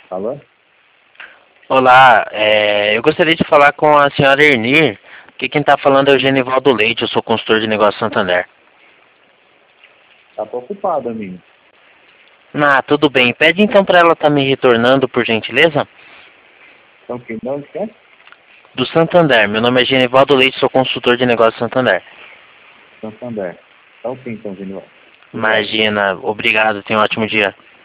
Alô? Olá, eu gostaria de falar com a senhora Ernir, que quem está falando é o Genivaldo Leite, eu sou consultor de negócio Santander. Tá preocupado, amigo. Ah, tudo bem. Pede então para ela estar me retornando, por gentileza. Então, quem não quer? Do Santander. Meu nome é Genivaldo Leite, sou consultor de negócio Santander. Santander. Tá ok, então, Genival. Imagina, obrigado, tenha um ótimo dia.